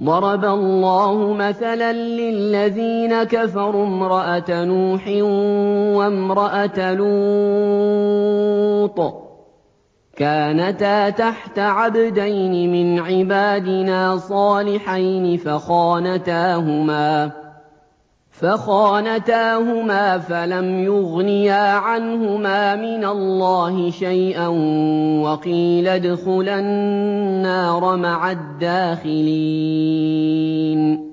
ضرب الله مثلا للذين كفروا امرأة نوح وامرأة لوط كانتا تحت عبدين من عبادنا صالحين فخانتاهما فلم يغنيا عنهما من الله شيئا وقيل ادخلا النار مع الداخلين